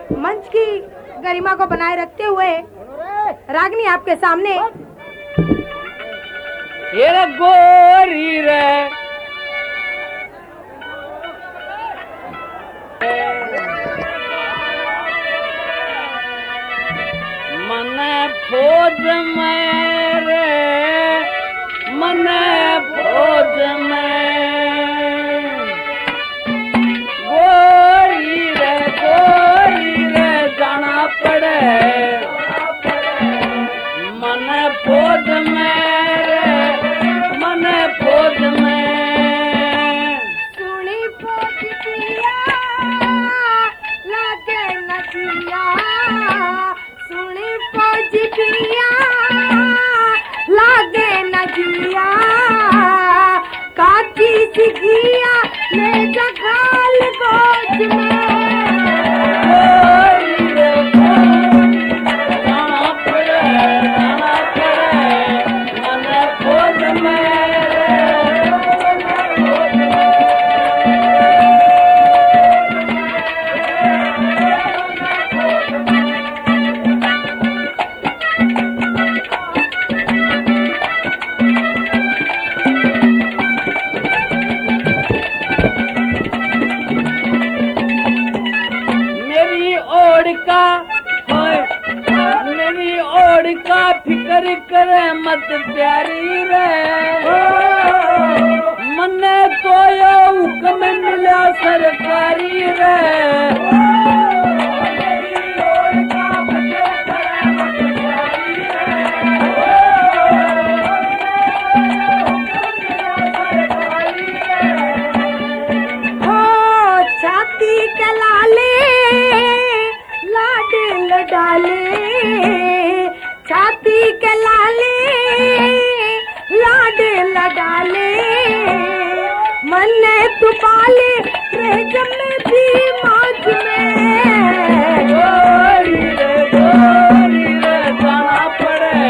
मंच की गरिमा को बनाए रखते हुए रागनी आपके सामने। ये गोरी रे मन फौज में रे मन फौज में गोरी रे जाना पड़े मन फौज में रे मन फौज में सुनी फौज पिया लागे नदिया सुनी फौज पिया लागे नदिया काची सिगिया ले जगाल गोद में मेरी ओर का फिक्र करे मत प्यारी रे मन्ने तो यो हुक्म मिला सरकारी रे छाती के लाले लाडे डाले छाती के लाले लाडे लडाले मन तू पाले रेजम में भी मौज में गोरी रे जाना पड़े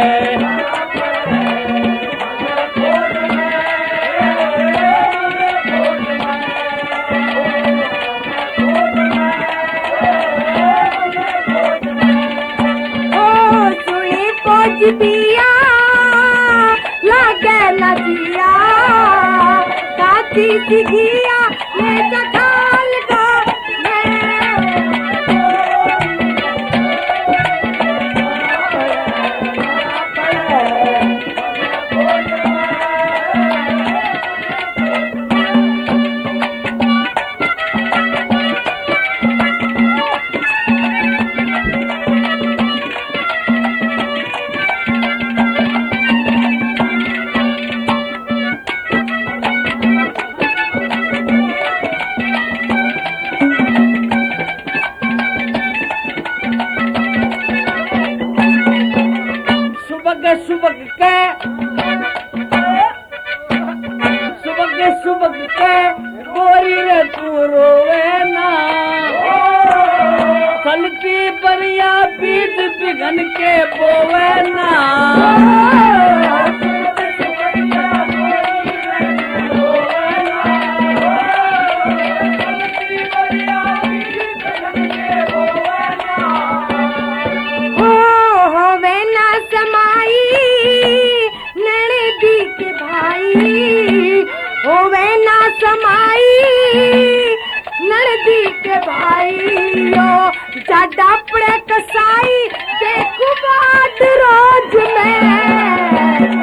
पिया लागे नदिया काची सिगिया ले जगाल गोद में सुबह के गोरी रे तू रोवे ना चलती परिया बीज बिघन के बोवे ना होवे ना समाई नरदी के भाईयो जाडा पड़े कसाई देखू बात रोज में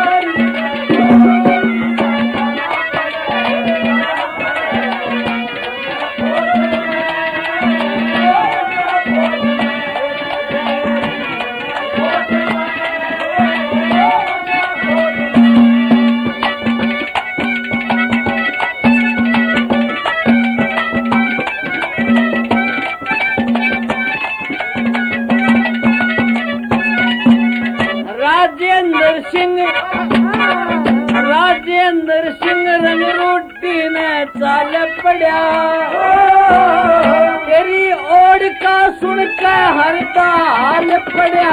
राजेंद्र सिंह रंग रोटी ने चाल पड़ा तेरी ओर का सुन के हरता हाल पड़ा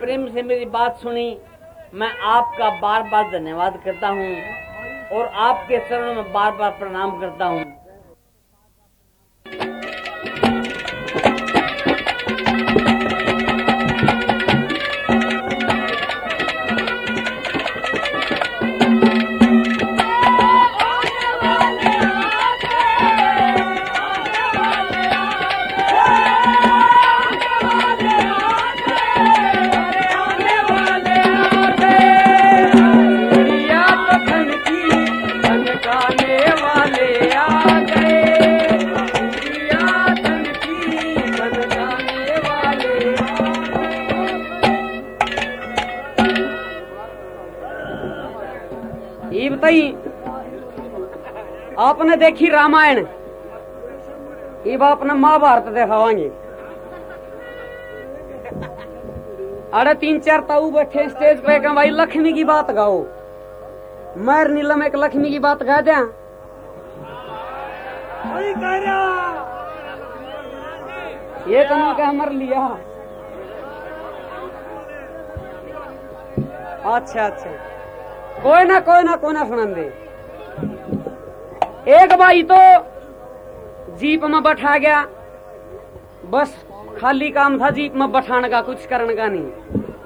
प्रेम से मेरी बात सुनी, मैं आपका बार बार धन्यवाद करता हूँ और आपके चरणों में बार बार प्रणाम करता हूँ। ये बताइए, आपने देखी रामायण, ये आपने महाभारत दिखावाएंगे। अरे 3-4 ताऊ बैठे स्टेज पे कि भाई लक्ष्मी की बात गाओ। मैं नीलम एक लक्ष्मी की बात गा दिया। ये तो मैं कह मर लिया। अच्छा अच्छा, कोई ना सुनन दे। एक भाई तो जीप में बैठा गया, बस खाली काम था जीप में बैठाने का, कुछ करने का नहीं।